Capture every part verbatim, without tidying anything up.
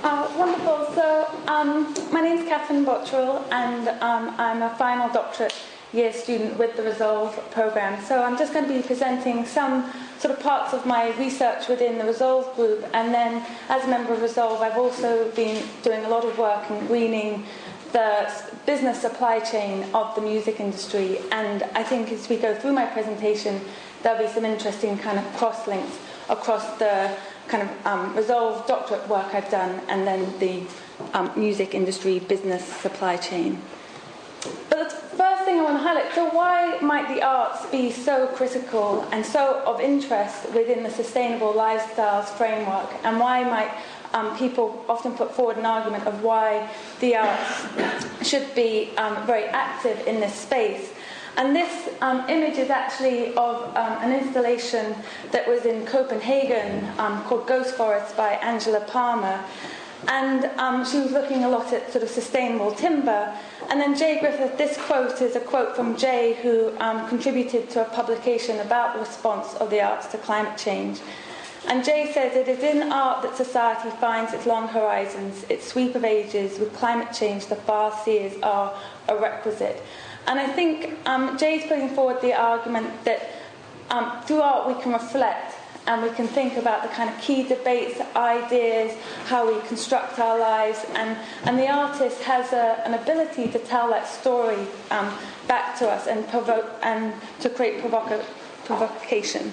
Uh, wonderful. So um, my name is Catherine Bottrell, and um, I'm a final doctorate year student with the Resolve programme. So I'm just going to be presenting some sort of parts of my research within the Resolve group, and then as a member of Resolve, I've also been doing a lot of work in greening the business supply chain of the music industry. And I think as we go through my presentation, there'll be some interesting kind of cross-links across the kind of um, Resolve doctorate work I've done and then the um, music industry business supply chain. But the first thing I want to highlight, so why might the arts be so critical and so of interest within the sustainable lifestyles framework, and why might um, people often put forward an argument of why the arts should be um, very active in this space? And this um, image is actually of um, an installation that was in Copenhagen um, called Ghost Forest by Angela Palmer. And um, she was looking a lot at sort of sustainable timber. And then Jay Griffith, this quote is a quote from Jay, who um, contributed to a publication about the response of the arts to climate change. And Jay says, "It is in art that society finds its long horizons, its sweep of ages. With climate change, the far seers are a requisite." And I think um, Jay's putting forward the argument that um, through art we can reflect and we can think about the kind of key debates, ideas, how we construct our lives, and, and the artist has a, an ability to tell that story um, back to us and provoke and to create provoca- provocation.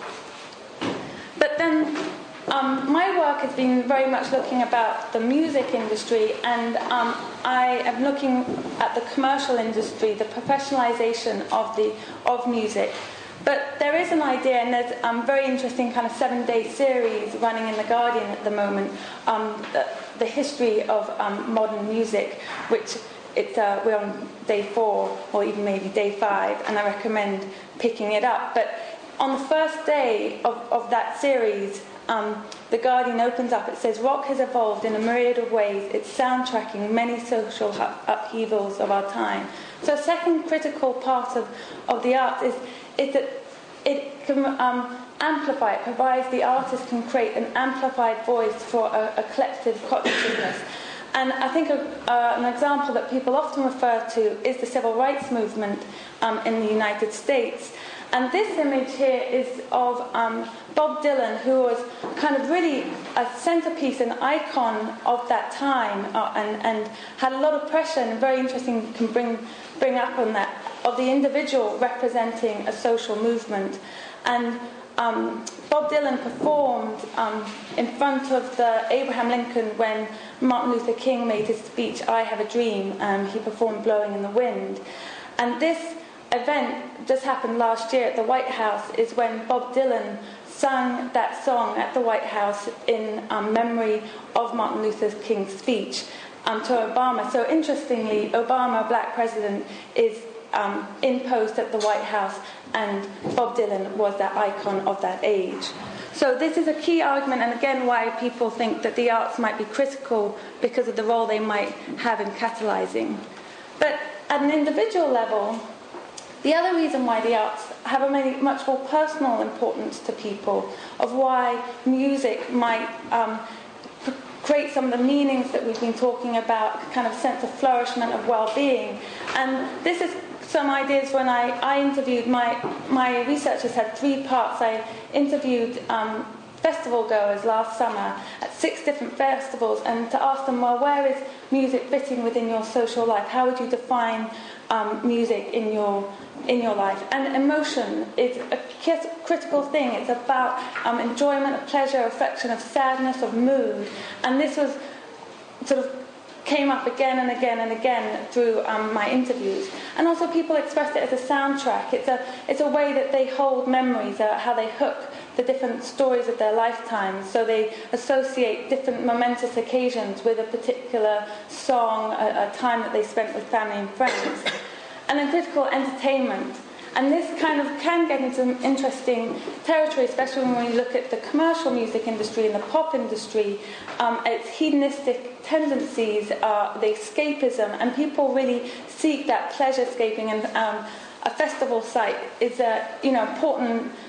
But then Um, my work has been very much looking about the music industry, and um, I am looking at the commercial industry, the professionalization of the of music. But there is an idea, and there's a um, very interesting kind of seven-day series running in The Guardian at the moment, um, the, the history of um, modern music, which it's uh, we're on day four, or even maybe day five, and I recommend picking it up. But on the first day of, of that series, Um, The Guardian opens up, it says, "Rock has evolved in a myriad of ways. It's soundtracking many social upheavals of our time." So a second critical part of, of the art is, is that it can um, amplify, it provides the artist can create an amplified voice for a, a collective consciousness. And I think a, uh, an example that people often refer to is the civil rights movement um, in the United States. And this image here is of um, Bob Dylan, who was kind of really a centerpiece, an icon of that time, uh, and, and had a lot of pressure, and very interesting, can bring, bring up on that, of the individual representing a social movement. And um, Bob Dylan performed um, in front of the Abraham Lincoln when Martin Luther King made his speech, "I Have a Dream." Um, he performed "Blowing in the Wind." And this event just happened last year at the White House, is when Bob Dylan sung that song at the White House in um, memory of Martin Luther King's speech um, to Obama. So interestingly, Obama, black president, is um, in post at the White House, and Bob Dylan was that icon of that age. So this is a key argument, and again why people think that the arts might be critical because of the role they might have in catalyzing. But at an individual level, the other reason why the arts have a many, much more personal importance to people, of why music might um, p- create some of the meanings that we've been talking about, kind of sense of flourishment, of well-being. And this is some ideas when I, I interviewed, my, my researchers had three parts. I interviewed um, festival goers last summer at six different festivals, and to ask them, well, where is music fitting within your social life? How would you define um, music in your in your life? And emotion is a critical thing. It's about um, enjoyment, of pleasure, affection, of sadness, of mood. And this was sort of came up again and again and again through um, my interviews. And also people expressed it as a soundtrack. It's a it's a way that they hold memories, uh, how they hook the different stories of their lifetimes. So they associate different momentous occasions with a particular song, a, a time that they spent with family and friends. And then critical entertainment. And this kind of can get into interesting territory, especially when we look at the commercial music industry and the pop industry. Um, its hedonistic tendencies, uh, the escapism, and people really seek that pleasure-scaping. And um, a festival site is a you know important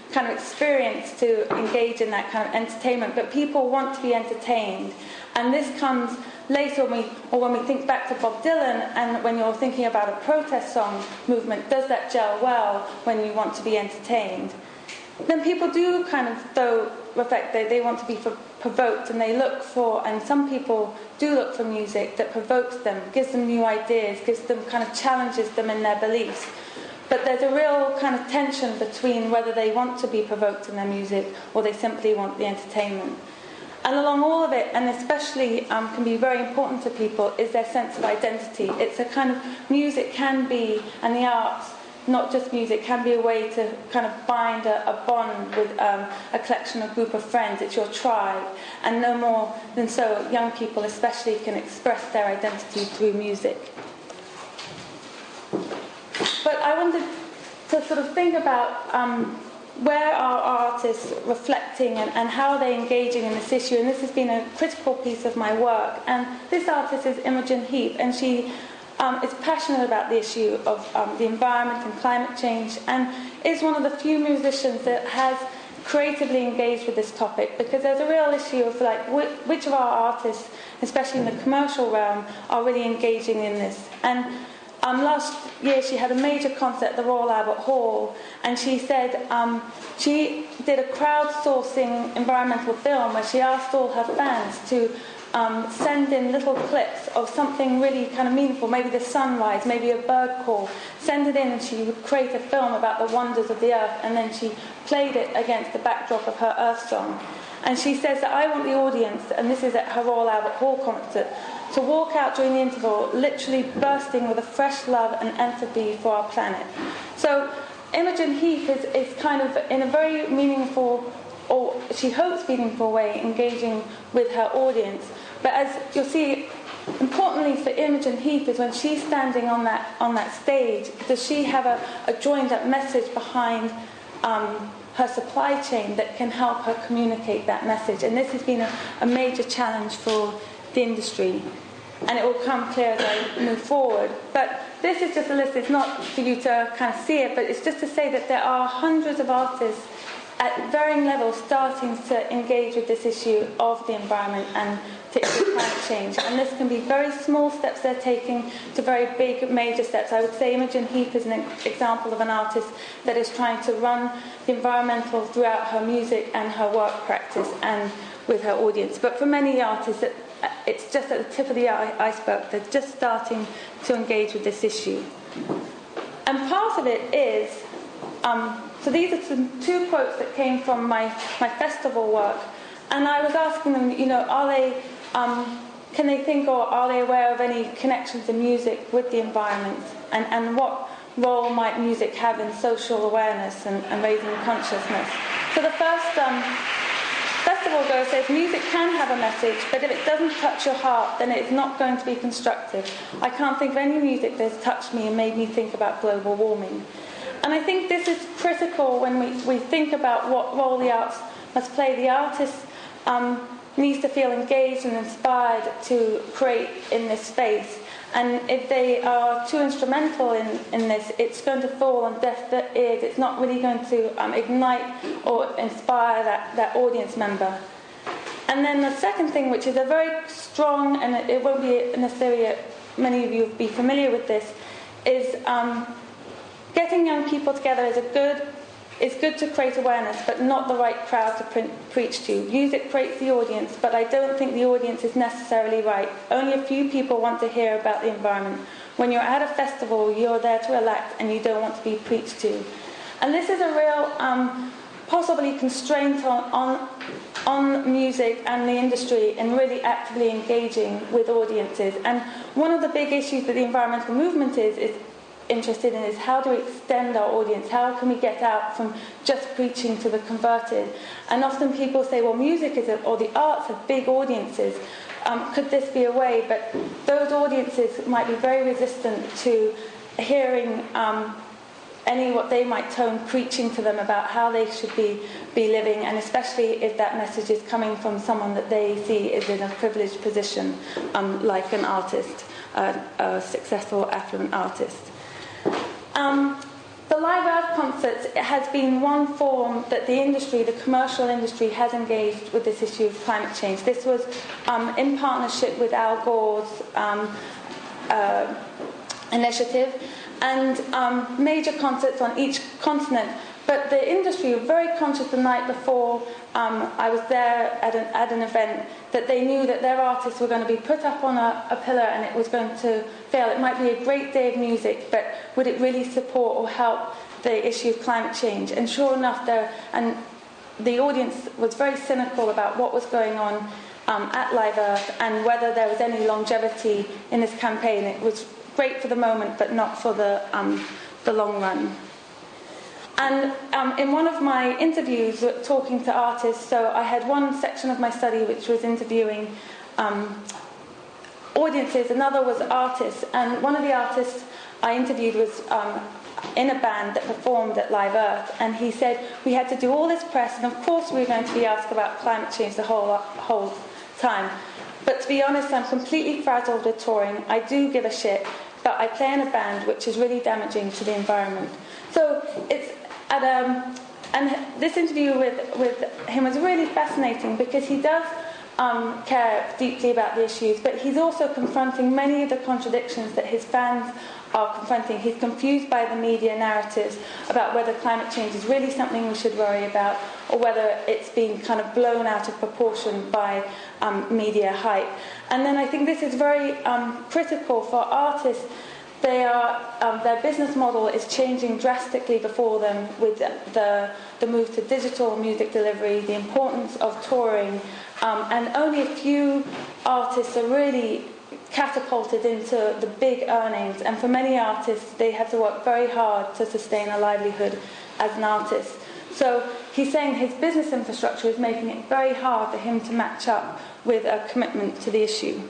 kind of experience to engage in that kind of entertainment, but people want to be entertained. And this comes later when we, or when we think back to Bob Dylan, and when you're thinking about a protest song movement, does that gel well when you want to be entertained? Then people do kind of, though, reflect that they want to be provoked, and they look for, and some people do look for music that provokes them, gives them new ideas, gives them, kind of challenges them in their beliefs. But there's a real kind of tension between whether they want to be provoked in their music or they simply want the entertainment. And along all of it, and especially um, can be very important to people, is their sense of identity. It's a kind of, music can be, and the arts, not just music, can be a way to kind of bind a, a bond with um, a collection, a group of friends. It's your tribe. And no more than so, young people especially can express their identity through music. But I wanted to sort of think about um, where are artists reflecting and, and how are they engaging in this issue. And this has been a critical piece of my work. And this artist is Imogen Heap, and she um, is passionate about the issue of um, the environment and climate change, and is one of the few musicians that has creatively engaged with this topic, because there's a real issue of like which, which of our artists, especially in the commercial realm, are really engaging in this. And Um, last year she had a major concert at the Royal Albert Hall, and she said um, she did a crowdsourcing environmental film where she asked all her fans to um, send in little clips of something really kind of meaningful, maybe the sunrise, maybe a bird call, send it in, and she would create a film about the wonders of the earth, and then she played it against the backdrop of her Earth song. And she says that I want the audience, and this is at her Royal Albert Hall concert, to walk out during the interval literally bursting with a fresh love and empathy for our planet. So Imogen Heap is, is kind of in a very meaningful, or she hopes meaningful way, engaging with her audience. But as you'll see, importantly for Imogen Heap is when she's standing on that on that stage, does she have a, a joined up message behind um, her supply chain that can help her communicate that message? And this has been a, a major challenge for the industry, and it will come clear as I move forward. But this is just a list. It's not for you to kind of see it, but it's just to say that there are hundreds of artists at varying levels starting to engage with this issue of the environment and particularly climate change. And this can be very small steps they're taking to very big, major steps. I would say Imogen Heap is an example of an artist that is trying to run the environmental throughout her music and her work practice and with her audience. But for many artists, it's just at the tip of the iceberg. They're just starting to engage with this issue. And part of it is, um, so these are some two quotes that came from my, my festival work. And I was asking them, you know, are they, um, can they think, or are they aware of any connections in music with the environment? And, and what role might music have in social awareness and, and raising consciousness? So the first um, festival goer says, music can have a message, but if it doesn't touch your heart, then it's not going to be constructive. I can't think of any music that's touched me and made me think about global warming. And I think this is critical when we, we think about what role the arts must play. The artist um, needs to feel engaged and inspired to create in this space. And if they are too instrumental in, in this, it's going to fall on deaf ears. It's not really going to um, ignite or inspire that, that audience member. And then the second thing, which is a very strong, and it won't be necessarily, many of you will be familiar with this, is um, getting young people together is a good, it's good to create awareness, but not the right crowd to print, preach to. Music creates the audience, but I don't think the audience is necessarily right. Only a few people want to hear about the environment. When you're at a festival, you're there to elect, and you don't want to be preached to. And this is a real, um, possibly constraint on, on, on music and the industry in really actively engaging with audiences. And one of the big issues that the environmental movement is, is interested in is how do we extend our audience? How can we get out from just preaching to the converted? And often people say, well, music is a, or the arts have big audiences. Um, could this be a way? But those audiences might be very resistant to hearing um, any what they might tone preaching to them about how they should be, be living, and especially if that message is coming from someone that they see is in a privileged position, um, like an artist, uh, a successful affluent artist. Um, the Live Earth concerts, it has been one form that the industry, the commercial industry, has engaged with this issue of climate change. This was um, in partnership with Al Gore's um, uh, initiative, and um, major concerts on each continent. But the industry were very conscious the night before um, I was there at an, at an event that they knew that their artists were going to be put up on a, a pillar and it was going to fail. It might be a great day of music, but would it really support or help the issue of climate change? And sure enough, there and the audience was very cynical about what was going on um, at Live Earth and whether there was any longevity in this campaign. It was great for the moment, but not for the um, the long run. And um, in one of my interviews, talking to artists, so I had one section of my study which was interviewing um, audiences, another was artists, and one of the artists I interviewed was um, in a band that performed at Live Earth, and he said we had to do all this press, and of course we were going to be asked about climate change the whole whole time. But to be honest, I'm completely frazzled with touring. I do give a shit, but I play in a band which is really damaging to the environment. So it's at um, and this interview with with him was really fascinating because he does um, care deeply about the issues, but he's also confronting many of the contradictions that his fans are confronting. He's confused by the media narratives about whether climate change is really something we should worry about or whether it's being kind of blown out of proportion by um, media hype. And then I think this is very um, critical for artists. They are, um, their business model is changing drastically before them with the, the move to digital music delivery, the importance of touring, um, and only a few artists are really catapulted into the big earnings. And for many artists, they have to work very hard to sustain a livelihood as an artist. So he's saying his business infrastructure is making it very hard for him to match up with a commitment to the issue.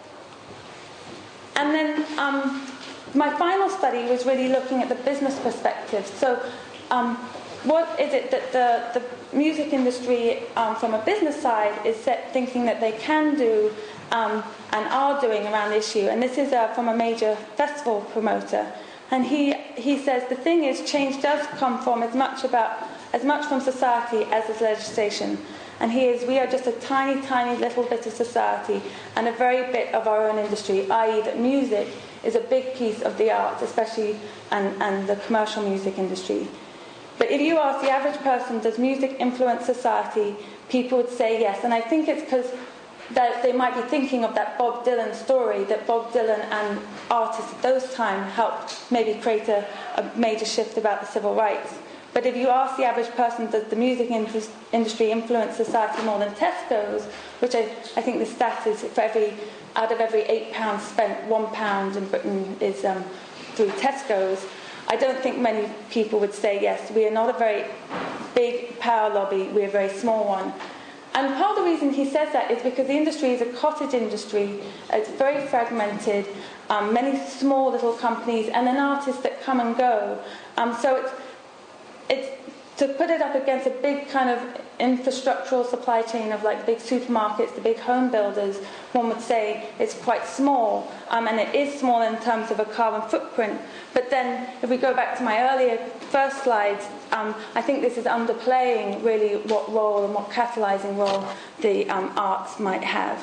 And then um, my final study was really looking at the business perspective. So um, what is it that the, the music industry, um, from a business side, is set, thinking that they can do um, and are doing around the issue? And this is uh, from a major festival promoter. And he, he says the thing is, change does come from as much about as much from society as is legislation. And he is, we are just a tiny, tiny little bit of society and a very bit of our own industry, that is that music is a big piece of the arts, especially and, and the commercial music industry. But if you ask the average person, does music influence society, people would say yes. And I think it's because that they might be thinking of that Bob Dylan story, that Bob Dylan and artists at those times helped maybe create a, a major shift about the civil rights. But if you ask the average person, does the music industry influence society more than Tesco's, which I, I think the stat is for every, out of every eight pounds spent, one pound in Britain is um, through Tesco's, I don't think many people would say yes. We are not a very big power lobby, we're a very small one. And part of the reason he says that is because the industry is a cottage industry, it's very fragmented, um, many small little companies, and then artists that come and go. Um, so it's It's to put it up against a big kind of infrastructural supply chain of like big supermarkets, the big home builders, one would say it's quite small, um, and it is small in terms of a carbon footprint. But then if we go back to my earlier first slides, um, I think this is underplaying really what role and what catalysing role the um, arts might have.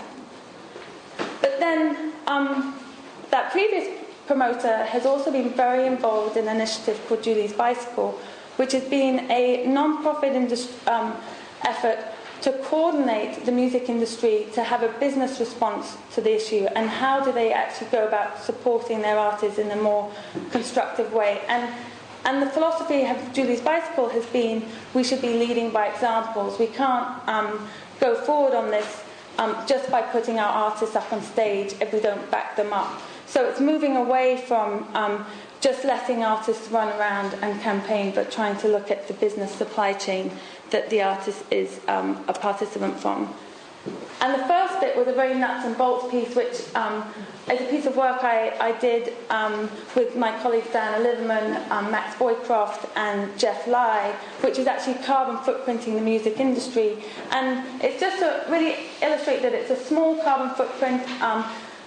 But then um, that previous promoter has also been very involved in an initiative called Julie's Bicycle, which has been a non-profit industry, um, effort to coordinate the music industry to have a business response to the issue, and how do they actually go about supporting their artists in a more constructive way. And, and the philosophy of Julie's Bicycle has been we should be leading by examples. We can't um, go forward on this um, just by putting our artists up on stage if we don't back them up. So it's moving away from um, just letting artists run around and campaign, but trying to look at the business supply chain that the artist is um, a participant from. And the first bit was a very nuts and bolts piece, which um, is a piece of work I, I did um, with my colleagues Diana Liverman, um, Max Boycroft and Jeff Lai, which is actually carbon footprinting the music industry. And it's just to really illustrate that it's a small carbon footprint, um,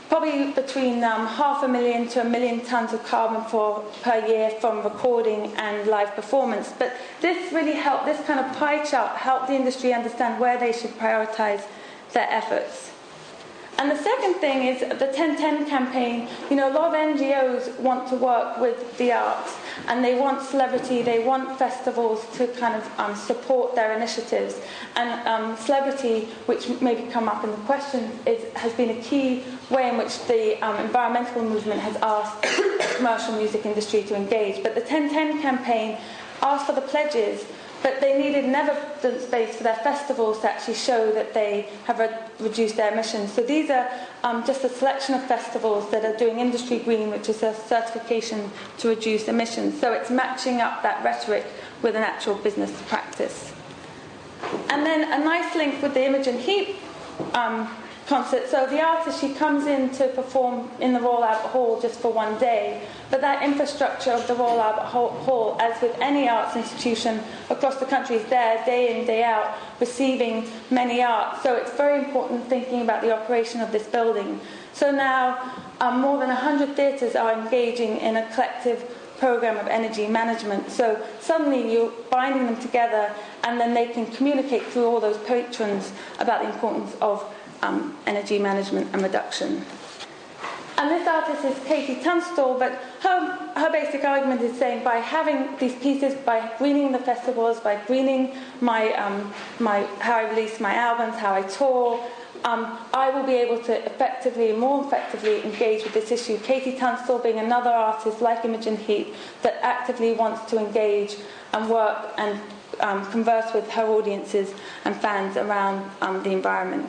probably between um, half a million to a million tons of carbon for, per year from recording and live performance. But this really helped, this kind of pie chart helped the industry understand where they should prioritize their efforts. And the second thing is the ten ten campaign. You know, a lot of N G Os want to work with the arts, and they want celebrity, they want festivals to kind of um, support their initiatives. And um, celebrity, which maybe come up in the question, is, has been a key way in which the um, environmental movement has asked the commercial music industry to engage. But the ten ten campaign asked for the pledges, but they needed an evidence base for their festivals to actually show that they have re- reduced their emissions. So these are um, just a selection of festivals that are doing Industry Green, which is a certification to reduce emissions. So it's matching up that rhetoric with an actual business practice. And then a nice link with the Imogen Heap um, concert. So the artist, she comes in to perform in the Royal Albert Hall just for one day, but that infrastructure of the Royal Albert Hall, as with any arts institution across the country, is there day in, day out, receiving many arts. So it's very important thinking about the operation of this building. So now um, more than one hundred theatres are engaging in a collective program of energy management. So suddenly you're binding them together, and then they can communicate through all those patrons about the importance of Um, energy management and reduction. And this artist is Katie Tunstall, but her, her basic argument is saying by having these pieces, by greening the festivals, by greening my, um, my how I release my albums, how I tour, um, I will be able to effectively, more effectively engage with this issue. Katie Tunstall being another artist like Imogen Heap that actively wants to engage and work and um, converse with her audiences and fans around um, the environment.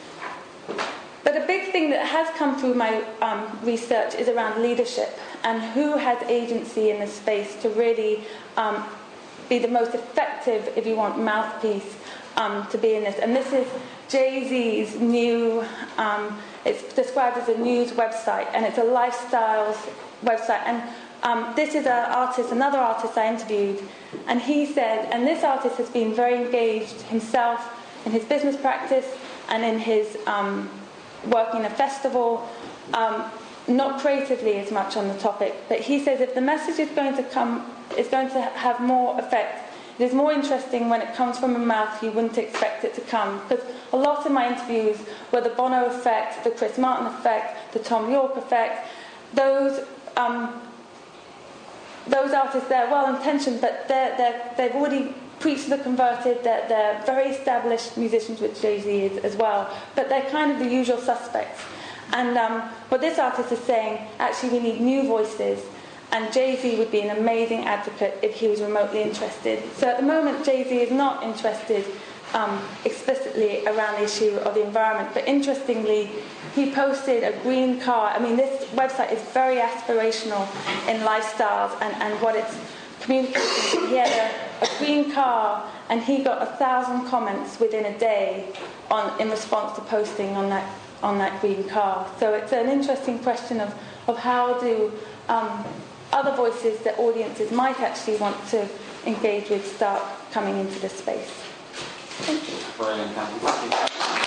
But a big thing that has come through my um, research is around leadership and who has agency in this space to really um, be the most effective, if you want, mouthpiece um, to be in this. And this is Jay-Z's new, um, it's described as a news website, and it's a lifestyles website. And um, this is an artist, another artist I interviewed, and he said, and this artist has been very engaged himself in his business practice and in his um, working a festival, um, not creatively as much on the topic, but he says if the message is going to come, is going to have more effect, it is more interesting when it comes from a mouth you wouldn't expect it to come. Because a lot of my interviews were the Bono effect, the Chris Martin effect, the Tom York effect. Those um, those artists, they're well-intentioned, but they're, they're, they've already preached to the converted, they're, they're very established musicians, which Jay-Z is as well, but they're kind of the usual suspects. And um, what this artist is saying, actually we need new voices, and Jay-Z would be an amazing advocate if he was remotely interested. So at the moment, Jay-Z is not interested um, explicitly around the issue of the environment, but interestingly, he posted a green car. I mean, this website is very aspirational in lifestyles and, and what it's communicating. He had a, a green car, and he got a thousand comments within a day on in response to posting on that on that green car. So it's an interesting question of, of how do um, other voices that audiences might actually want to engage with start coming into this space. Thank you. Brilliant, thank you.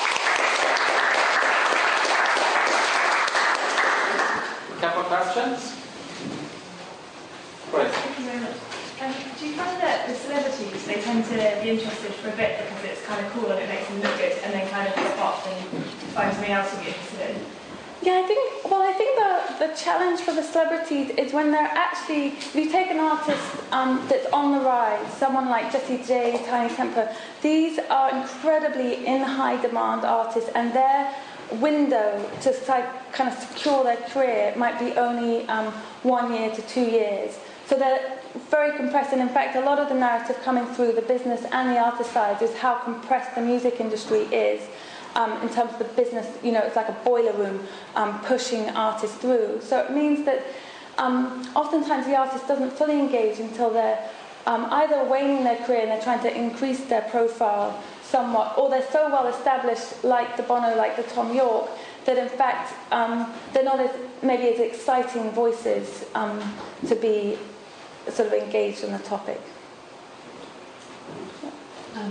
A couple of questions? Great. Thank you very much. Um, do you find that the celebrities, they tend to be interested for a bit because it's kind of cool and it makes them look good, and then kind of drop off and find something else to be interested in? Yeah, I think, well, I think the, the challenge for the celebrities is when they're actually, if you take an artist um, that's on the rise, someone like Jessie J, Tiny Temper, these are incredibly in high demand artists, and their window to kind of secure their career might be only um, one year to two years. So they're very compressed, and in fact a lot of the narrative coming through the business and the artist side is how compressed the music industry is um, in terms of the business. You know, it's like a boiler room um, pushing artists through. So it means that um, oftentimes the artist doesn't fully engage until they're um, either waning their career and they're trying to increase their profile somewhat, or they're so well established, like the Bono, like the Tom York, that in fact um, they're not as, maybe as exciting voices um, to be sort of engaged on the topic. Um,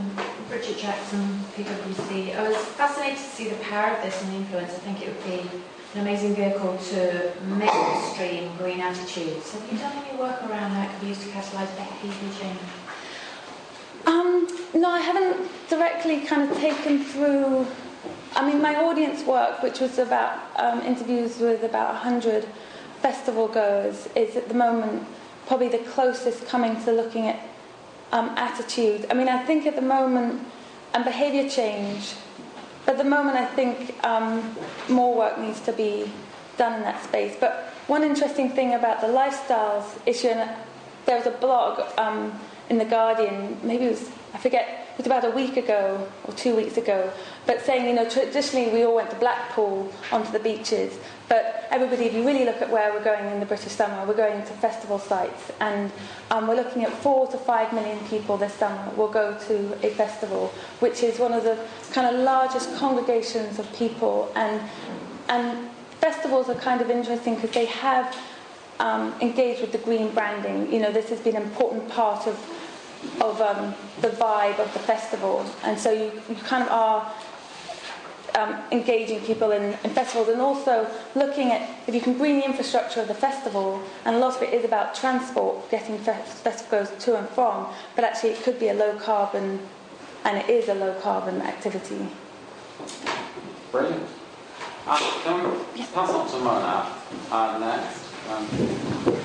Richard Jackson, P W C. I was fascinated to see the power of this and the influence. I think it would be an amazing vehicle to mainstream green attitudes. Have you done any work around how it could be used to catalyse behaviour change? Um, no, I haven't directly kind of taken through. I mean, my audience work, which was about um, interviews with about one hundred festival goers, is at the moment probably the closest coming to looking at um, attitude. I mean, I think at the moment, and behaviour change, but at the moment I think um, more work needs to be done in that space. But one interesting thing about the lifestyles issue, and there was a blog um, in The Guardian, maybe it was, I forget, it was about a week ago or two weeks ago, but saying, you know, traditionally we all went to Blackpool onto the beaches, but everybody, if you really look at where we're going in the British summer, we're going to festival sites, and um, we're looking at four to five million people this summer will go to a festival, which is one of the kind of largest congregations of people, and and festivals are kind of interesting because they have um, engaged with the green branding. You know, this has been an important part of of um, the vibe of the festival, and so you, you kind of are um, engaging people in, in festivals, and also looking at if you can green the infrastructure of the festival, and a lot of it is about transport, getting fe- festivals to and from, but actually it could be a low carbon, and it is a low carbon activity. Brilliant. Uh, can we pass on to Mona uh, next? Um,